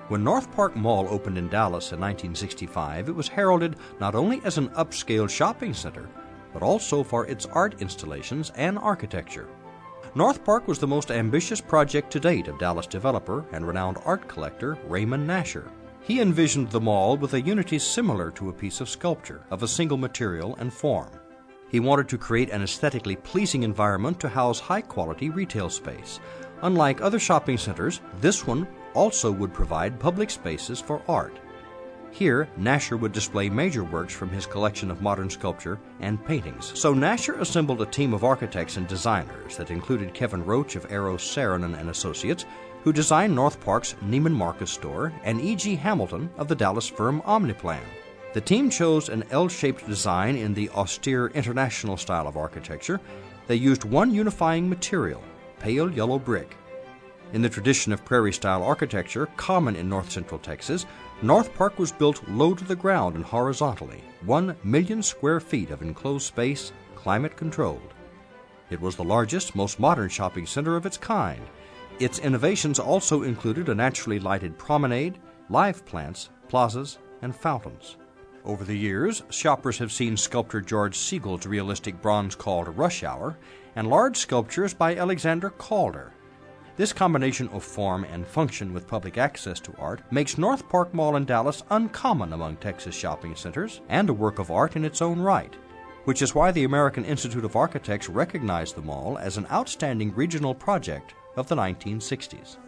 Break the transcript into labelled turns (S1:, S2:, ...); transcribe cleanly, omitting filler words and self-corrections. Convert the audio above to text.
S1: When North Park Mall opened in Dallas in 1965, it was heralded not only as an upscale shopping center, but also for its art installations and architecture. North Park was the most ambitious project to date of Dallas developer and renowned art collector Raymond Nasher. He envisioned the mall with a unity similar to a piece of sculpture of a single material and form. He wanted to create an aesthetically pleasing environment to house high-quality retail space. Unlike other shopping centers, this one also would provide public spaces for art. Here, Nasher would display major works from his collection of modern sculpture and paintings. So Nasher assembled a team of architects and designers that included Kevin Roach of Eros Saarinen and Associates, who designed North Park's Neiman Marcus store, and E.G. Hamilton of the Dallas firm Omniplan. The team chose an L-shaped design in the austere international style of architecture. They used one unifying material, pale yellow brick. In the tradition of prairie-style architecture common in north-central Texas, North Park was built low to the ground and horizontally, 1 million square feet of enclosed space, climate-controlled. It was the largest, most modern shopping center of its kind. Its innovations also included a naturally lighted promenade, live plants, plazas, and fountains. Over the years, shoppers have seen sculptor George Siegel's realistic bronze called Rush Hour and large sculptures by Alexander Calder. This combination of form and function with public access to art makes North Park Mall in Dallas uncommon among Texas shopping centers and a work of art in its own right, which is why the American Institute of Architects recognized the mall as an outstanding regional project of the 1960s.